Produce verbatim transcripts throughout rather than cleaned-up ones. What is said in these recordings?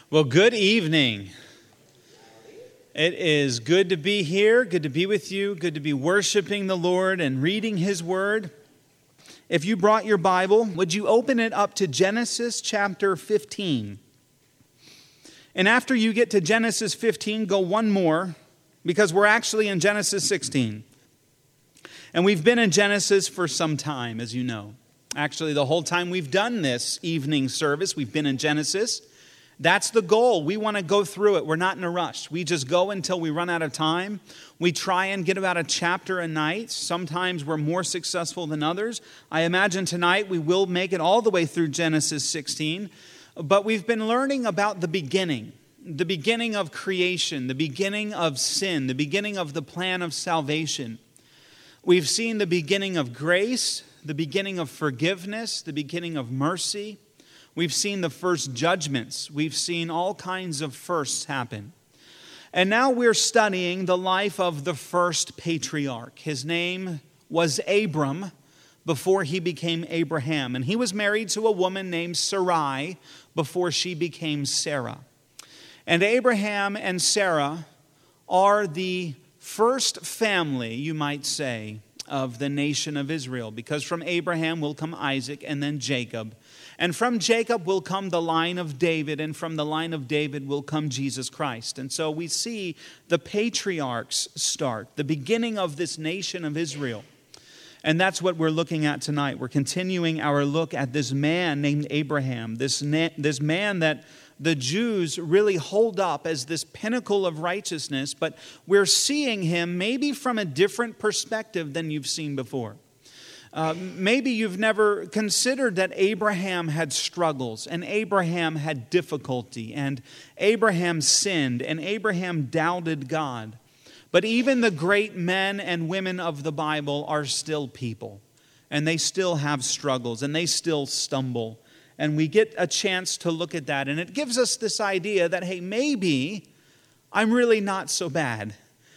Well, good evening. It is good to be here, good to be with you, good to be worshiping the Lord and reading His Word. If you brought your Bible, would you open it up to Genesis chapter fifteen? And after you get to Genesis fifteen, go one more, because we're actually in Genesis sixteen. And we've been in Genesis for some time, as you know. Actually, the whole time we've done this evening service, we've been in Genesis. That's the goal. We want to go through it. We're not in a rush. We just go until we run out of time. We try and get about a chapter a night. Sometimes we're more successful than others. I imagine tonight we will make it all the way through Genesis sixteen. But we've been learning about the beginning, the beginning of creation, the beginning of sin, the beginning of the plan of salvation. We've seen the beginning of grace, the beginning of forgiveness, the beginning of mercy. We've seen the first judgments. We've seen all kinds of firsts happen. And now we're studying the life of the first patriarch. His name was Abram before he became Abraham. And he was married to a woman named Sarai before she became Sarah. And Abraham and Sarah are the first family, you might say, of the nation of Israel. Because from Abraham will come Isaac and then Jacob. And from Jacob will come the line of David, and from the line of David will come Jesus Christ. And so we see the patriarchs start, the beginning of this nation of Israel. And that's what we're looking at tonight. We're continuing our look at this man named Abraham, this, na- this man that the Jews really hold up as this pinnacle of righteousness, but we're seeing him maybe from a different perspective than you've seen before. Uh, maybe you've never considered that Abraham had struggles, and Abraham had difficulty, and Abraham sinned, and Abraham doubted God. But even the great men and women of the Bible are still people, and they still have struggles, and they still stumble. And we get a chance to look at that, and it gives us this idea that, hey, maybe I'm really not so bad.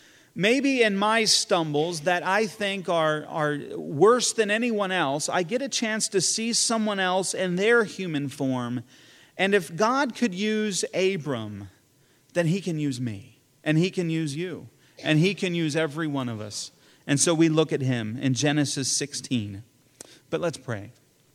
Maybe in my stumbles that I think are, are worse than anyone else, I get a chance to see someone else in their human form. And if God could use Abram, then He can use me. And He can use you. And He can use every one of us. And so we look at him in Genesis sixteen. But let's pray.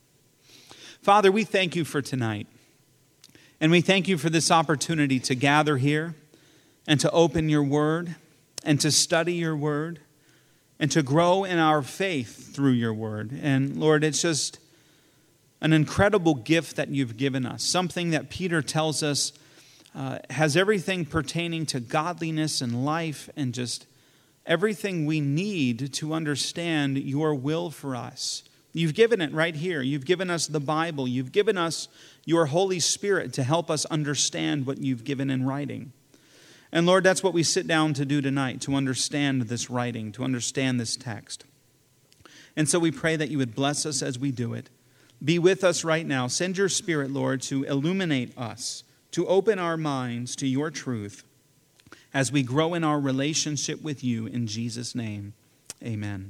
Father, we thank you for tonight. And we thank you for this opportunity to gather here and to open your word, and to study your word, and to grow in our faith through your word. And Lord, it's just an incredible gift that you've given us, something that Peter tells us uh, has everything pertaining to godliness and life and just everything we need to understand your will for us. You've given it right here. You've given us the Bible. You've given us your Holy Spirit to help us understand what you've given in writing. And Lord, that's what we sit down to do tonight, to understand this writing, to understand this text. And so we pray that you would bless us as we do it. Be with us right now. Send your Spirit, Lord, to illuminate us, to open our minds to your truth as we grow in our relationship with you in Jesus' name. Amen.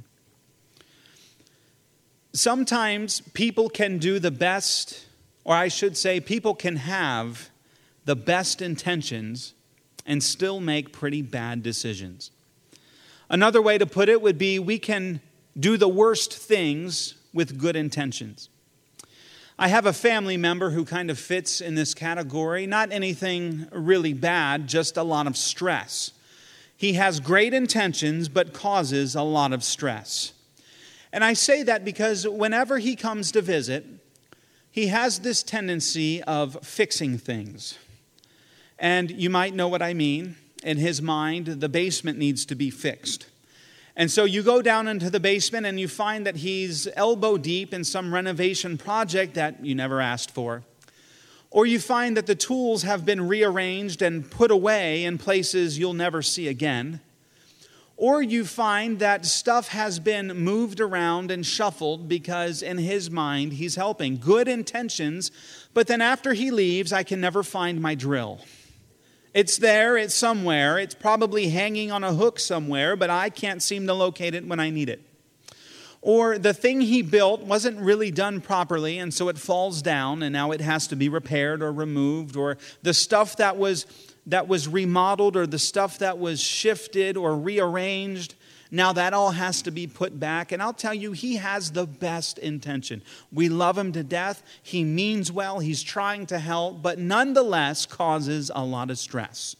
Sometimes people can do the best, or I should say people can have the best intentions and still make pretty bad decisions. Another way to put it would be we can do the worst things with good intentions. I have a family member who kind of fits in this category. Not anything really bad, just a lot of stress. He has great intentions, but causes a lot of stress. And I say that because whenever he comes to visit, he has this tendency of fixing things. And you might know what I mean. In his mind, the basement needs to be fixed. And so you go down into the basement and you find that he's elbow deep in some renovation project that you never asked for. Or you find that the tools have been rearranged and put away in places you'll never see again. Or you find that stuff has been moved around and shuffled because in his mind he's helping. Good intentions, but then after he leaves, I can never find my drill. It's there, it's somewhere, it's probably hanging on a hook somewhere, but I can't seem to locate it when I need it. Or the thing he built wasn't really done properly, and so it falls down, and now it has to be repaired or removed. Or the stuff that was that was remodeled, or the stuff that was shifted or rearranged, now that all has to be put back. And I'll tell you, he has the best intention. We love him to death. He means well. He's trying to help, but nonetheless causes a lot of stress.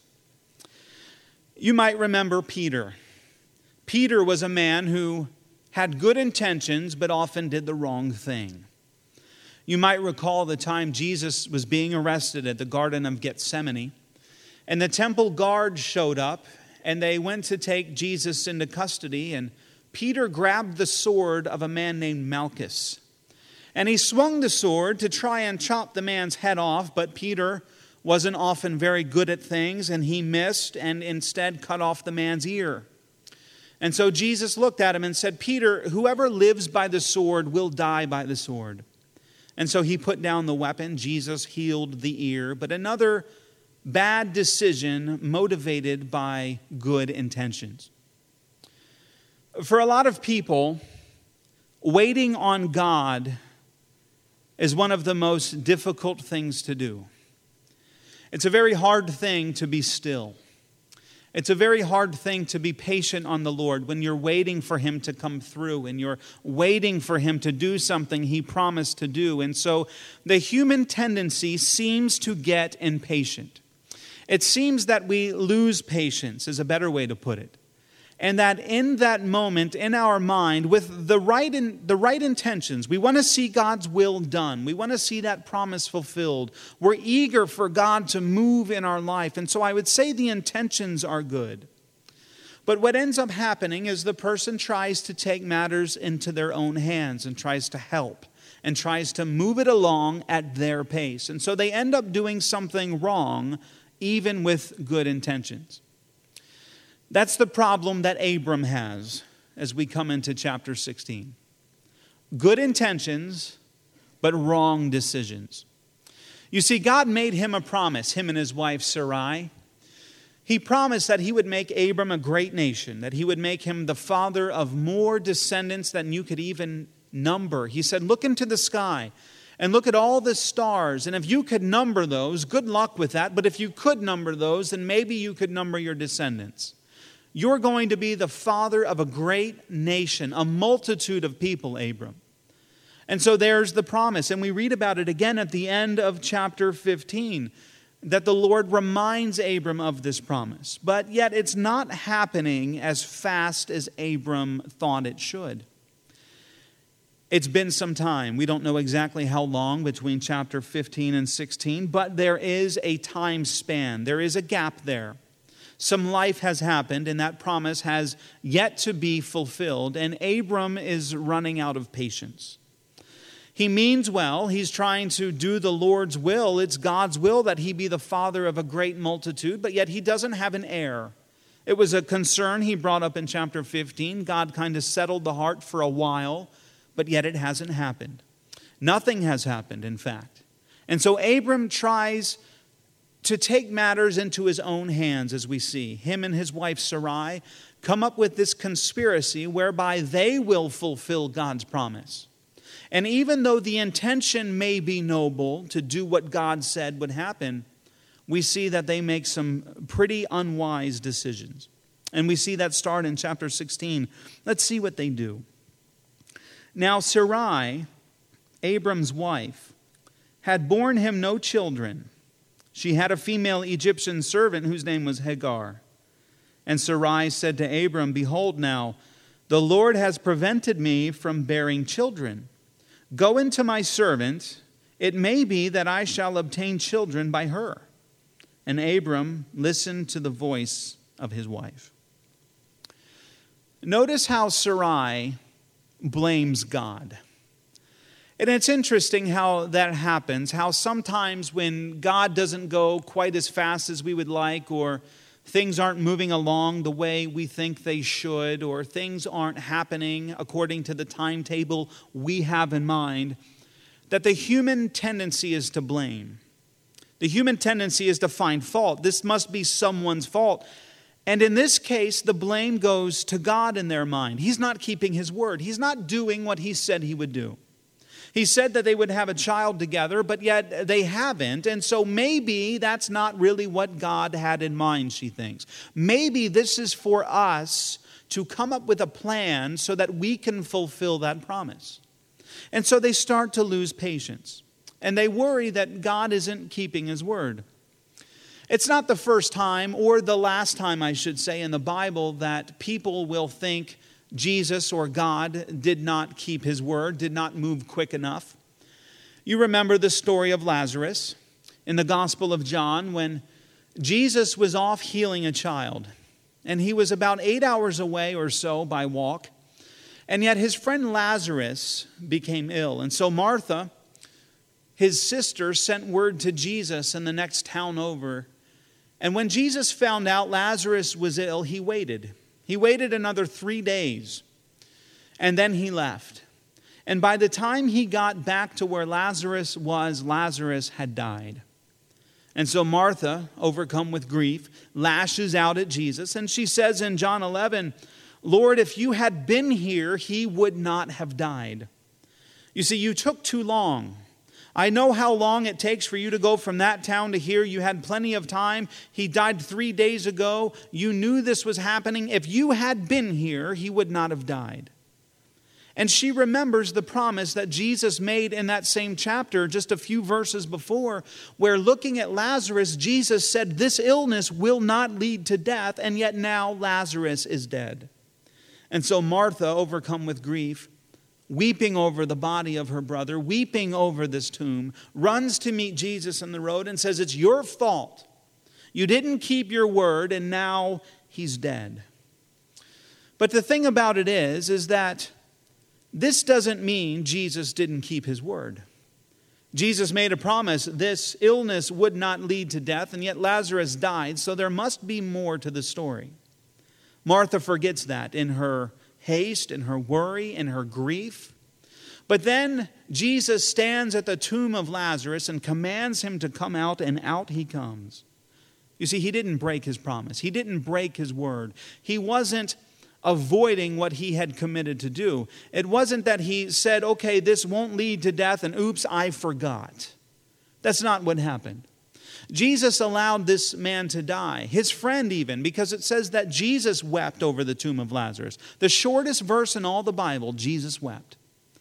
You might remember Peter. Peter was a man who had good intentions, but often did the wrong thing. You might recall the time Jesus was being arrested at the Garden of Gethsemane, and the temple guard showed up, and they went to take Jesus into custody, and Peter grabbed the sword of a man named Malchus. And he swung the sword to try and chop the man's head off, but Peter wasn't often very good at things, and he missed and instead cut off the man's ear. And so Jesus looked at him and said, Peter, whoever lives by the sword will die by the sword. And so he put down the weapon. Jesus healed the ear. But another bad decision motivated by good intentions. For a lot of people, waiting on God is one of the most difficult things to do. It's a very hard thing to be still. It's a very hard thing to be patient on the Lord when you're waiting for him to come through and you're waiting for him to do something he promised to do. And so the human tendency seems to get impatient. It seems that we lose patience, is a better way to put it. And that in that moment, in our mind, with the right in, the right intentions, we want to see God's will done. We want to see that promise fulfilled. We're eager for God to move in our life. And so I would say the intentions are good. But what ends up happening is the person tries to take matters into their own hands and tries to help and tries to move it along at their pace. And so they end up doing something wrong, even with good intentions. That's the problem that Abram has as we come into chapter sixteen. Good intentions, but wrong decisions. You see, God made him a promise, him and his wife Sarai. He promised that he would make Abram a great nation, that he would make him the father of more descendants than you could even number. He said, look into the sky and look at all the stars, and if you could number those, good luck with that, but if you could number those, then maybe you could number your descendants. You're going to be the father of a great nation, a multitude of people, Abram. And so there's the promise. And we read about it again at the end of chapter fifteen, that the Lord reminds Abram of this promise. But yet it's not happening as fast as Abram thought it should. It's been some time. We don't know exactly how long between chapter fifteen and sixteen, but there is a time span. There is a gap there. Some life has happened, and that promise has yet to be fulfilled, and Abram is running out of patience. He means well. He's trying to do the Lord's will. It's God's will that he be the father of a great multitude, but yet he doesn't have an heir. It was a concern he brought up in chapter fifteen. God kind of settled the heart for a while, but yet it hasn't happened. Nothing has happened, in fact. And so Abram tries to take matters into his own hands, as we see. Him and his wife Sarai come up with this conspiracy whereby they will fulfill God's promise. And even though the intention may be noble to do what God said would happen, we see that they make some pretty unwise decisions. And we see that start in chapter sixteen. Let's see what they do. Now Sarai, Abram's wife, had borne him no children. She had a female Egyptian servant whose name was Hagar. And Sarai said to Abram, behold now, the Lord has prevented me from bearing children. Go into my servant. It may be that I shall obtain children by her. And Abram listened to the voice of his wife. Notice how Sarai blames God. And it's interesting how that happens, how sometimes when God doesn't go quite as fast as we would like, or things aren't moving along the way we think they should, or things aren't happening according to the timetable we have in mind, that the human tendency is to blame. The human tendency is to find fault. This must be someone's fault. And in this case, the blame goes to God in their mind. He's not keeping his word. He's not doing what he said he would do. He said that they would have a child together, but yet they haven't. And so maybe that's not really what God had in mind, she thinks. Maybe this is for us to come up with a plan so that we can fulfill that promise. And so they start to lose patience. And they worry that God isn't keeping his word. It's not the first time, or the last time, I should say, in the Bible that people will think Jesus or God did not keep his word, did not move quick enough. You remember the story of Lazarus in the Gospel of John when Jesus was off healing a child. And he was about eight hours away or so by walk. And yet his friend Lazarus became ill. And so Martha, his sister, sent word to Jesus in the next town over. And when Jesus found out Lazarus was ill, he waited. He waited another three days. And then he left. And by the time he got back to where Lazarus was, Lazarus had died. And so Martha, overcome with grief, lashes out at Jesus. And she says in John eleven, "Lord, if you had been here, he would not have died. You see, you took too long. I know how long it takes for you to go from that town to here. You had plenty of time. He died three days ago. You knew this was happening. If you had been here, he would not have died." And she remembers the promise that Jesus made in that same chapter just a few verses before, where looking at Lazarus, Jesus said, this illness will not lead to death, and yet now Lazarus is dead. And so Martha, overcome with grief, weeping over the body of her brother, weeping over this tomb, runs to meet Jesus on the road and says, it's your fault. You didn't keep your word, and now he's dead. But the thing about it is, is that this doesn't mean Jesus didn't keep his word. Jesus made a promise this illness would not lead to death, and yet Lazarus died, so there must be more to the story. Martha forgets that in her haste, in her worry, in her grief. But then Jesus stands at the tomb of Lazarus and commands him to come out, and out he comes. You see, he didn't break his promise. He didn't break his word. He wasn't avoiding what he had committed to do. It wasn't that he said, okay, this won't lead to death, and oops, I forgot. That's not what happened. Jesus allowed this man to die, his friend even, because it says that Jesus wept over the tomb of Lazarus. The shortest verse in all the Bible, Jesus wept.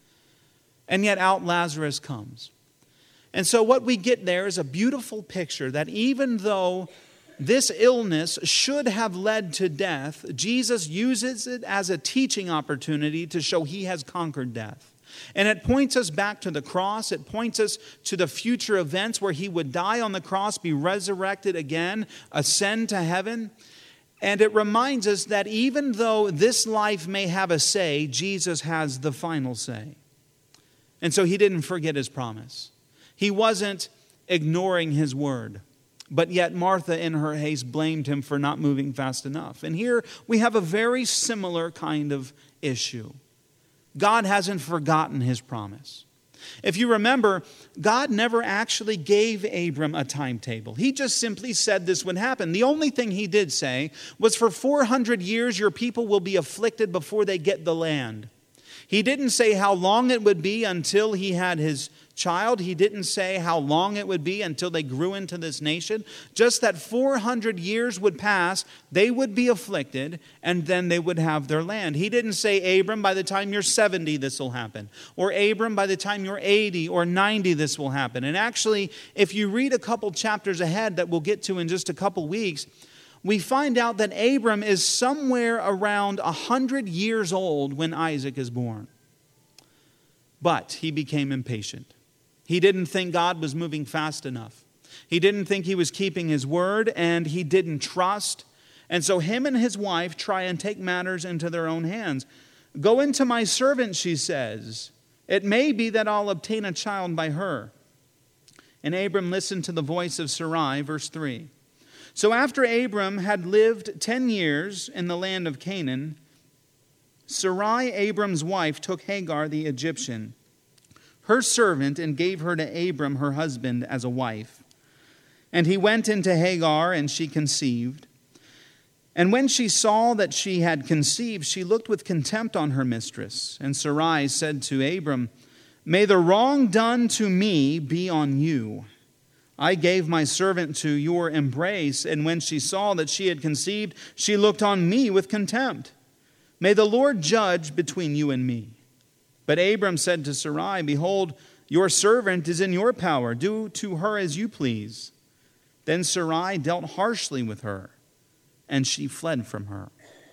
And yet out Lazarus comes. And so what we get there is a beautiful picture that even though this illness should have led to death, Jesus uses it as a teaching opportunity to show he has conquered death. And it points us back to the cross. It points us to the future events where he would die on the cross, be resurrected again, ascend to heaven. And it reminds us that even though this life may have a say, Jesus has the final say. And so he didn't forget his promise. He wasn't ignoring his word. But yet Martha, in her haste, blamed him for not moving fast enough. And here we have a very similar kind of issue. God hasn't forgotten his promise. If you remember, God never actually gave Abram a timetable. He just simply said this would happen. The only thing he did say was, for four hundred years your people will be afflicted before they get the land. He didn't say how long it would be until he had his child. He didn't say how long it would be until they grew into this nation. Just that four hundred years would pass, they would be afflicted, and then they would have their land. He didn't say, Abram, by the time you're seventy, this will happen. Or Abram, by the time you're eighty or ninety, this will happen. And actually, if you read a couple chapters ahead that we'll get to in just a couple weeks, we find out that Abram is somewhere around one hundred years old when Isaac is born. But he became impatient. He didn't think God was moving fast enough. He didn't think he was keeping his word, and he didn't trust. And so him and his wife try and take matters into their own hands. Go into my servant, she says. It may be that I'll obtain a child by her. And Abram listened to the voice of Sarai, verse three. So after Abram had lived ten years in the land of Canaan, Sarai, Abram's wife, took Hagar the Egyptian, her servant, and gave her to Abram, her husband, as a wife. And he went into Hagar, and she conceived. And when she saw that she had conceived, she looked with contempt on her mistress. And Sarai said to Abram, "May the wrong done to me be on you. I gave my servant to your embrace, and when she saw that she had conceived, she looked on me with contempt. May the Lord judge between you and me." But Abram said to Sarai, "Behold, your servant is in your power. Do to her as you please." Then Sarai dealt harshly with her, and she fled from her.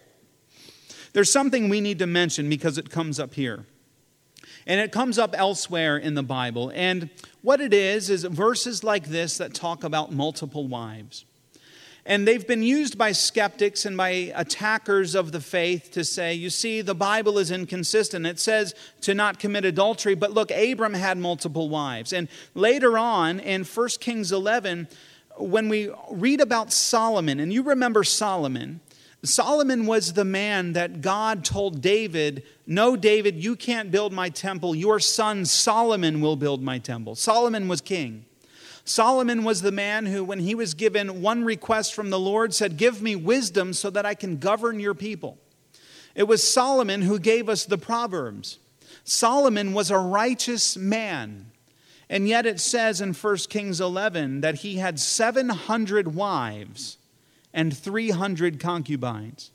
There's something we need to mention because it comes up here. And it comes up elsewhere in the Bible. And what it is, is verses like this that talk about multiple wives. And they've been used by skeptics and by attackers of the faith to say, you see, the Bible is inconsistent. It says to not commit adultery, but look, Abram had multiple wives. And later on in First Kings eleven, when we read about Solomon, and you remember Solomon, Solomon was the man that God told David, "No, David, you can't build my temple. Your son Solomon will build my temple." Solomon was king. Solomon was the man who, when he was given one request from the Lord, said, "Give me wisdom so that I can govern your people." It was Solomon who gave us the Proverbs. Solomon was a righteous man. And yet it says in First Kings eleven that he had seven hundred wives and three hundred concubines.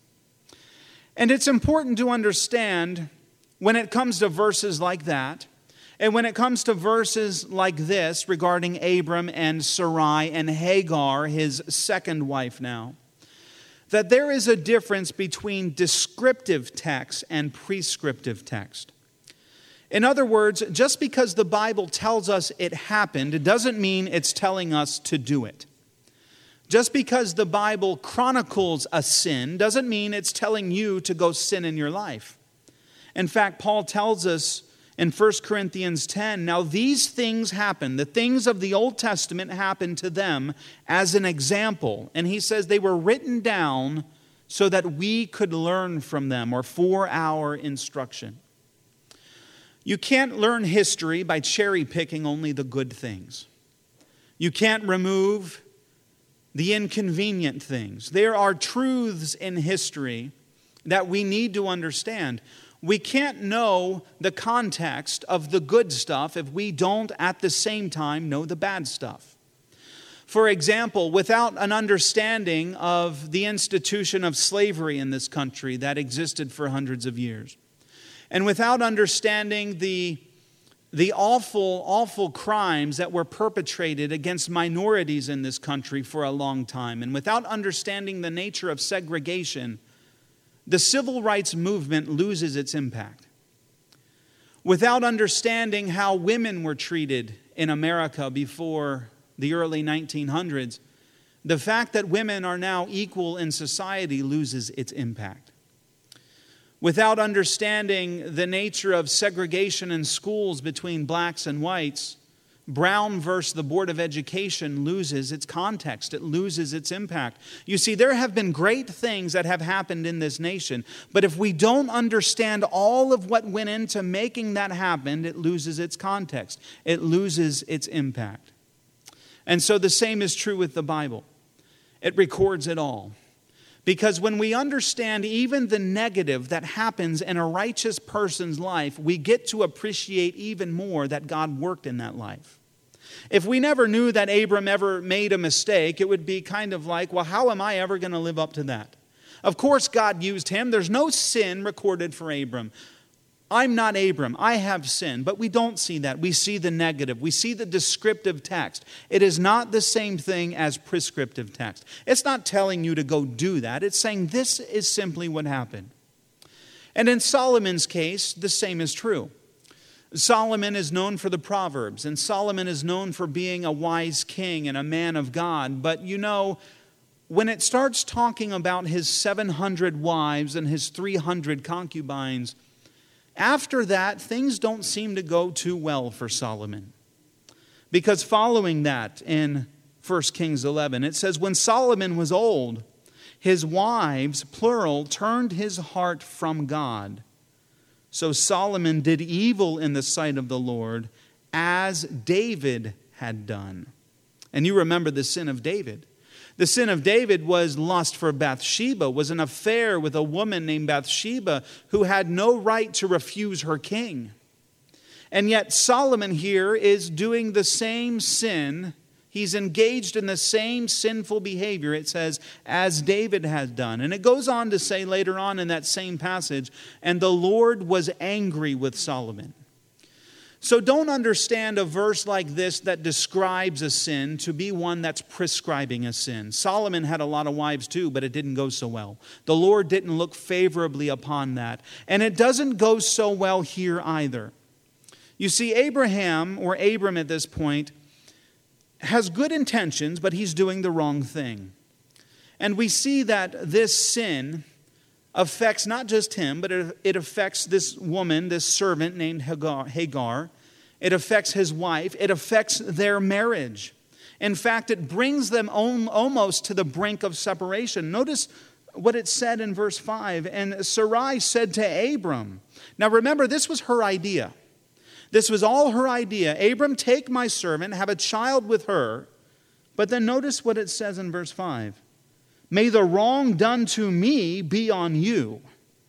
And it's important to understand when it comes to verses like that, and when it comes to verses like this regarding Abram and Sarai and Hagar, his second wife now, that there is a difference between descriptive text and prescriptive text. In other words, just because the Bible tells us it happened, it doesn't mean it's telling us to do it. Just because the Bible chronicles a sin doesn't mean it's telling you to go sin in your life. In fact, Paul tells us in First Corinthians ten, now these things happen, the things of the Old Testament happened to them as an example. And he says they were written down so that we could learn from them, or for our instruction. You can't learn history by cherry picking only the good things. You can't remove the inconvenient things. There are truths in history that we need to understand. We can't know the context of the good stuff if we don't at the same time know the bad stuff. For example, without an understanding of the institution of slavery in this country that existed for hundreds of years, and without understanding the The awful, awful crimes that were perpetrated against minorities in this country for a long time, and without understanding the nature of segregation, the civil rights movement loses its impact. Without understanding how women were treated in America before the early nineteen hundreds, the fact that women are now equal in society loses its impact. Without understanding the nature of segregation in schools between blacks and whites, Brown versus the Board of Education loses its context. It loses its impact. You see, there have been great things that have happened in this nation, but if we don't understand all of what went into making that happen, it loses its context. It loses its impact. And so the same is true with the Bible. It records it all. Because when we understand even the negative that happens in a righteous person's life, we get to appreciate even more that God worked in that life. If we never knew that Abram ever made a mistake, it would be kind of like, well, how am I ever going to live up to that? Of course, God used him. There's no sin recorded for Abram. I'm not Abram. I have sinned. But we don't see that. We see the negative. We see the descriptive text. It is not the same thing as prescriptive text. It's not telling you to go do that. It's saying this is simply what happened. And in Solomon's case, the same is true. Solomon is known for the Proverbs, and Solomon is known for being a wise king and a man of God. But you know, when it starts talking about his seven hundred wives and his three hundred concubines, after that, things don't seem to go too well for Solomon. Because following that in First Kings eleven, it says, when Solomon was old, his wives, plural, turned his heart from God. So Solomon did evil in the sight of the Lord, as David had done. And you remember the sin of David. The sin of David was lust for Bathsheba, was an affair with a woman named Bathsheba who had no right to refuse her king. And yet Solomon here is doing the same sin. He's engaged in the same sinful behavior, it says, as David had done. And it goes on to say later on in that same passage, and the Lord was angry with Solomon. So don't understand a verse like this that describes a sin to be one that's prescribing a sin. Solomon had a lot of wives too, but it didn't go so well. The Lord didn't look favorably upon that. And it doesn't go so well here either. You see, Abraham, or Abram at this point, has good intentions, but he's doing the wrong thing. And we see that this sin affects not just him, but it, it affects this woman, this servant named Hagar, Hagar. It affects his wife. It affects their marriage. In fact, it brings them on, almost to the brink of separation. Notice what it said in verse five. And Sarai said to Abram. Now remember, this was her idea. This was all her idea. Abram, take my servant, have a child with her. But then notice what it says in verse five. May the wrong done to me be on you.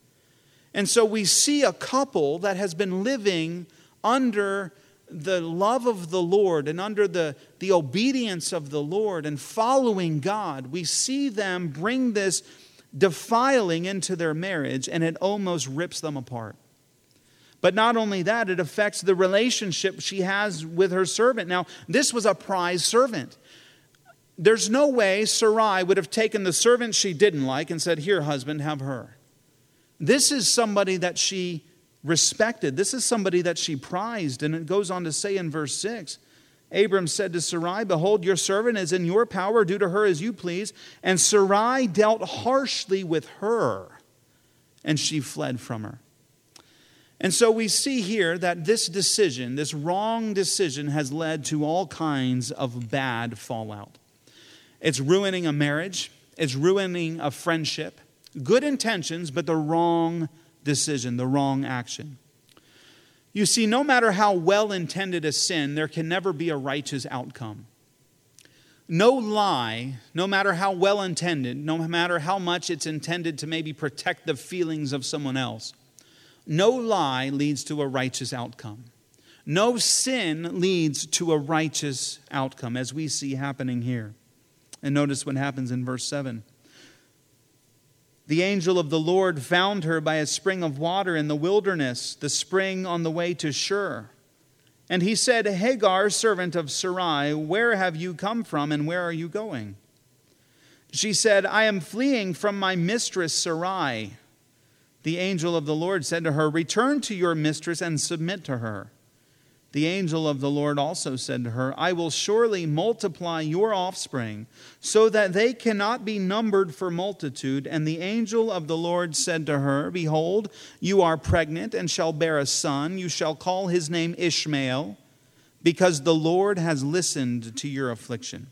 And so we see a couple that has been living under the love of the Lord and under the, the obedience of the Lord and following God. We see them bring this defiling into their marriage, and it almost rips them apart. But not only that, it affects the relationship she has with her servant. Now, this was a prized servant. There's no way Sarai would have taken the servant she didn't like and said, here, husband, have her. This is somebody that she respected. This is somebody that she prized. And it goes on to say in verse six, Abram said to Sarai, behold, your servant is in your power. Do to her as you please. And Sarai dealt harshly with her, and she fled from her. And so we see here that this decision, this wrong decision, has led to all kinds of bad fallout. It's ruining a marriage. It's ruining a friendship. Good intentions, but the wrong decision, the wrong action. You see, no matter how well-intended a sin, there can never be a righteous outcome. No lie, no matter how well-intended, no matter how much it's intended to maybe protect the feelings of someone else, no lie leads to a righteous outcome. No sin leads to a righteous outcome, as we see happening here. And notice what happens in verse seven. The angel of the Lord found her by a spring of water in the wilderness, the spring on the way to Shur. And he said, Hagar, servant of Sarai, where have you come from and where are you going? She said, I am fleeing from my mistress Sarai. The angel of the Lord said to her, return to your mistress and submit to her. The angel of the Lord also said to her, I will surely multiply your offspring so that they cannot be numbered for multitude. And the angel of the Lord said to her, behold, you are pregnant and shall bear a son. You shall call his name Ishmael, because the Lord has listened to your affliction.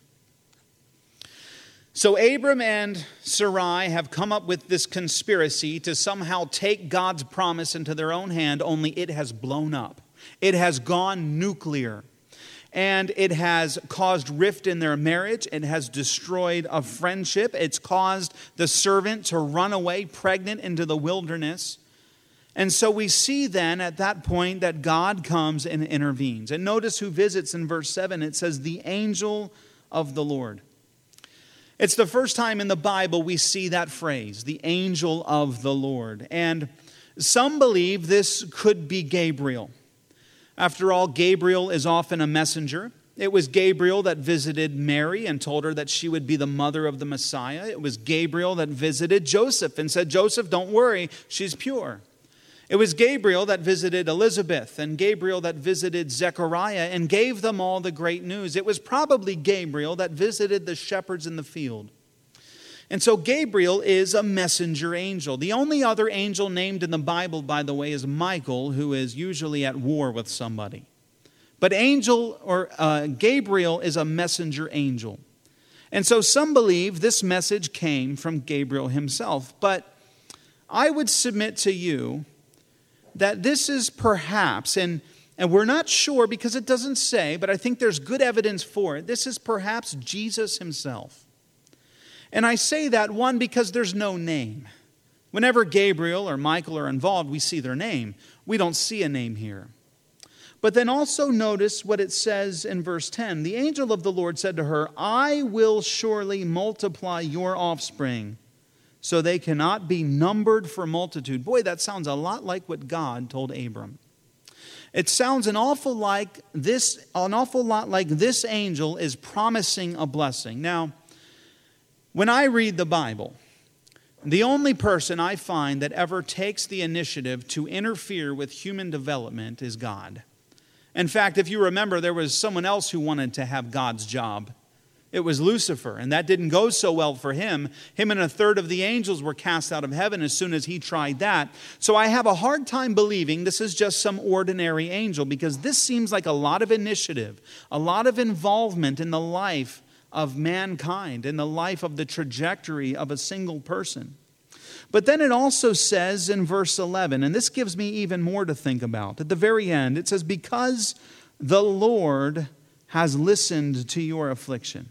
So Abram and Sarai have come up with this conspiracy to somehow take God's promise into their own hand, only it has blown up. It has gone nuclear, and it has caused rift in their marriage. It has destroyed a friendship. It's caused the servant to run away pregnant into the wilderness. And so we see then at that point that God comes and intervenes. And notice who visits in verse seven. It says, the angel of the Lord. It's the first time in the Bible we see that phrase, the angel of the Lord. And some believe this could be Gabriel. After all, Gabriel is often a messenger. It was Gabriel that visited Mary and told her that she would be the mother of the Messiah. It was Gabriel that visited Joseph and said, Joseph, don't worry, she's pure. It was Gabriel that visited Elizabeth and Gabriel that visited Zechariah and gave them all the great news. It was probably Gabriel that visited the shepherds in the field. And so Gabriel is a messenger angel. The only other angel named in the Bible, by the way, is Michael, who is usually at war with somebody. But angel or uh, Gabriel is a messenger angel. And so some believe this message came from Gabriel himself. But I would submit to you that this is perhaps, and, and we're not sure because it doesn't say, but I think there's good evidence for it. This is perhaps Jesus himself. And I say that, one, because there's no name. Whenever Gabriel or Michael are involved, we see their name. We don't see a name here. But then also notice what it says in verse ten. The angel of the Lord said to her, I will surely multiply your offspring, so they cannot be numbered for multitude. Boy, that sounds a lot like what God told Abram. It sounds an awful like this, an awful lot like this angel is promising a blessing. Now, when I read the Bible, the only person I find that ever takes the initiative to interfere with human development is God. In fact, if you remember, there was someone else who wanted to have God's job. It was Lucifer, and that didn't go so well for him. Him and a third of the angels were cast out of heaven as soon as he tried that. So I have a hard time believing this is just some ordinary angel, because this seems like a lot of initiative, a lot of involvement in the life of mankind, in the life of the trajectory of a single person. But then it also says in verse eleven, and this gives me even more to think about. At the very end, it says, because the Lord has listened to your affliction.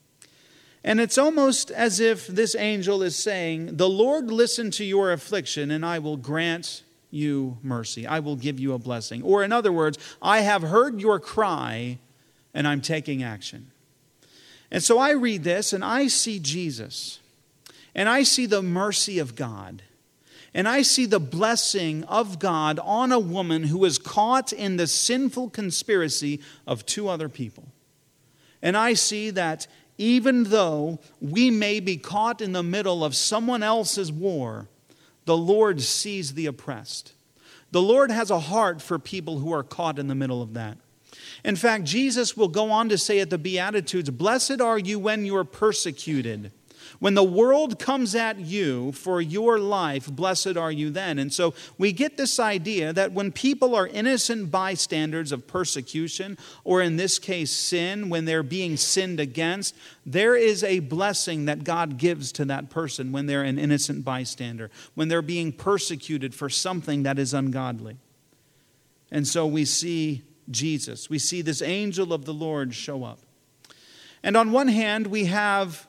And it's almost as if this angel is saying, the Lord listened to your affliction, and I will grant you mercy. I will give you a blessing. Or in other words, I have heard your cry, and I'm taking action. And so I read this, and I see Jesus. And I see the mercy of God. And I see the blessing of God on a woman who is caught in the sinful conspiracy of two other people. And I see that even though we may be caught in the middle of someone else's war, the Lord sees the oppressed. The Lord has a heart for people who are caught in the middle of that. In fact, Jesus will go on to say at the Beatitudes, blessed are you when you are persecuted. When the world comes at you for your life, blessed are you then. And so we get this idea that when people are innocent bystanders of persecution, or in this case sin, when they're being sinned against, there is a blessing that God gives to that person when they're an innocent bystander, when they're being persecuted for something that is ungodly. And so we see Jesus. We see this angel of the Lord show up. And on one hand, we have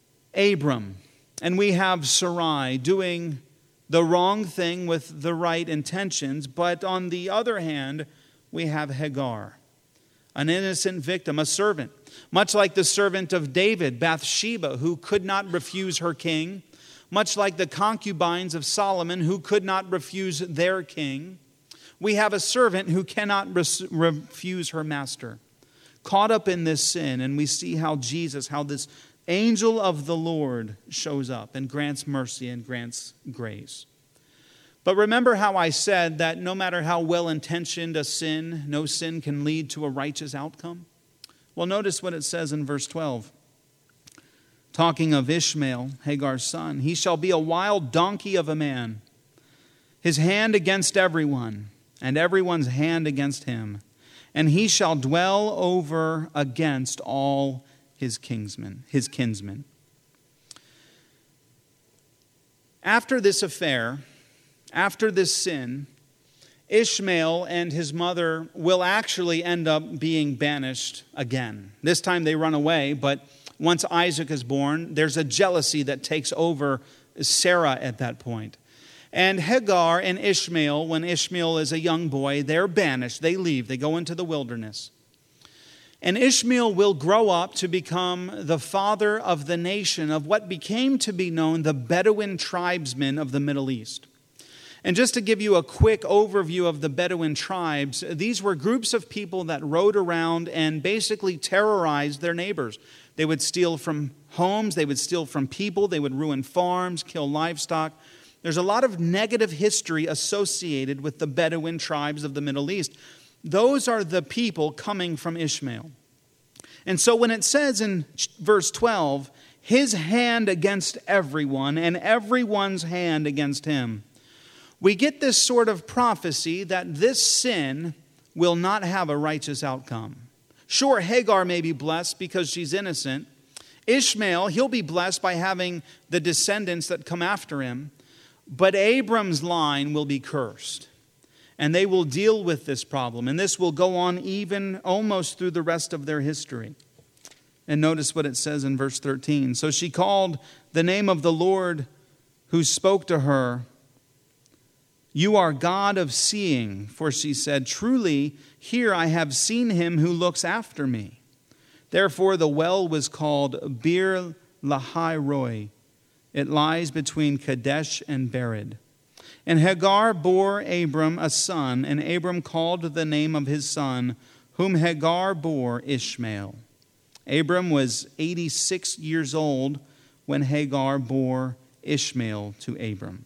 Abram, and we have Sarai doing the wrong thing with the right intentions. But on the other hand, we have Hagar, an innocent victim, a servant, much like the servant of David, Bathsheba, who could not refuse her king, much like the concubines of Solomon, who could not refuse their king. We have a servant who cannot res- refuse her master, caught up in this sin. And we see how Jesus, how this angel of the Lord shows up and grants mercy and grants grace. But remember how I said that no matter how well-intentioned a sin, no sin can lead to a righteous outcome? Well, notice what it says in verse twelve. Talking of Ishmael, Hagar's son, he shall be a wild donkey of a man, his hand against everyone, and everyone's hand against him. And he shall dwell over against all his kinsmen, his kinsmen. After this affair, after this sin, Ishmael and his mother will actually end up being banished again. This time they run away, but once Isaac is born, there's a jealousy that takes over Sarah at that point. And Hagar and Ishmael, when Ishmael is a young boy, they're banished. They leave. They go into the wilderness. And Ishmael will grow up to become the father of the nation of what became to be known the Bedouin tribesmen of the Middle East. And just to give you a quick overview of the Bedouin tribes, these were groups of people that rode around and basically terrorized their neighbors. They would steal from homes, they would steal from people, they would ruin farms, kill livestock. There's a lot of negative history associated with the Bedouin tribes of the Middle East. Those are the people coming from Ishmael. And so when it says in verse twelve, his hand against everyone and everyone's hand against him, we get this sort of prophecy that this sin will not have a righteous outcome. Sure, Hagar may be blessed because she's innocent. Ishmael, he'll be blessed by having the descendants that come after him. But Abram's line will be cursed. And they will deal with this problem. And this will go on even almost through the rest of their history. And notice what it says in verse thirteen. So she called the name of the Lord who spoke to her, "You are God of seeing." For she said, "Truly, here I have seen him who looks after me." Therefore the well was called Bir Lahai Roi. It lies between Kadesh and Bered. And Hagar bore Abram a son, and Abram called the name of his son, whom Hagar bore, Ishmael. Abram was eighty-six years old when Hagar bore Ishmael to Abram.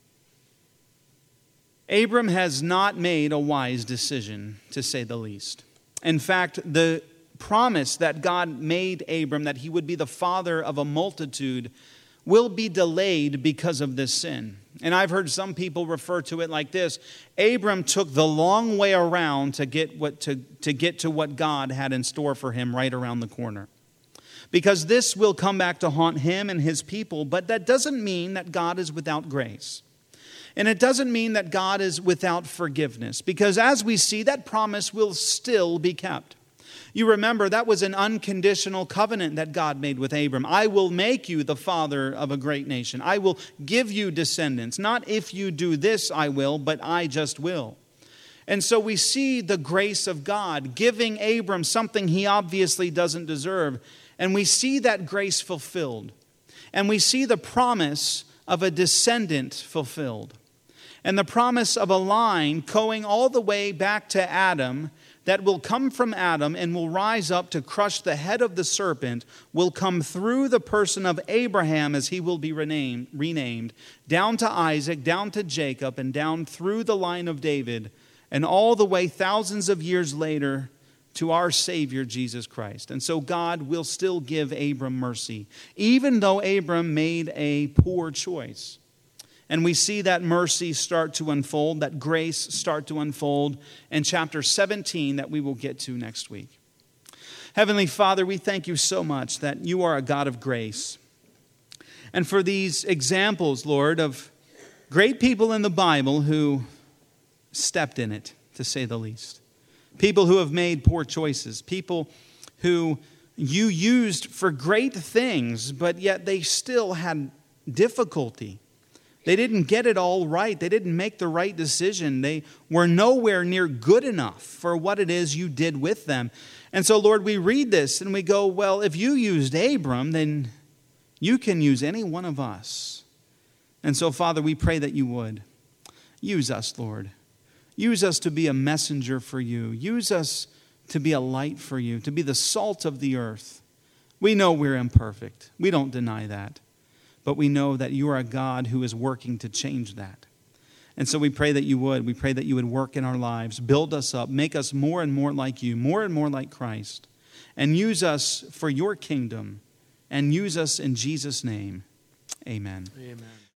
Abram has not made a wise decision, to say the least. In fact, the promise that God made Abram, that he would be the father of a multitude, will be delayed because of this sin. And I've heard some people refer to it like this: Abram took the long way around to get what to, to get to what God had in store for him right around the corner. Because this will come back to haunt him and his people, but that doesn't mean that God is without grace. And it doesn't mean that God is without forgiveness, because as we see, that promise will still be kept. You remember that was an unconditional covenant that God made with Abram. I will make you the father of a great nation. I will give you descendants. Not if you do this, I will, but I just will. And so we see the grace of God giving Abram something he obviously doesn't deserve. And we see that grace fulfilled. And we see the promise of a descendant fulfilled. And the promise of a line going all the way back to Adam, that will come from Adam and will rise up to crush the head of the serpent, will come through the person of Abraham, as he will be renamed, renamed, down to Isaac, down to Jacob, and down through the line of David, and all the way thousands of years later to our Savior, Jesus Christ. And so God will still give Abram mercy, even though Abram made a poor choice. And we see that mercy start to unfold, that grace start to unfold in chapter seventeen that we will get to next week. Heavenly Father, we thank you so much that you are a God of grace. And for these examples, Lord, of great people in the Bible who stepped in it, to say the least. People who have made poor choices. People who you used for great things, but yet they still had difficulty. They didn't get it all right. They didn't make the right decision. They were nowhere near good enough for what it is you did with them. And so, Lord, we read this and we go, well, if you used Abram, then you can use any one of us. And so, Father, we pray that you would. Use us, Lord. Use us to be a messenger for you. Use us to be a light for you, to be the salt of the earth. We know we're imperfect. We don't deny that. But we know that you are a God who is working to change that. And so we pray that you would. We pray that you would work in our lives, build us up, make us more and more like you, more and more like Christ, and use us for your kingdom, and use us in Jesus' name. Amen. Amen.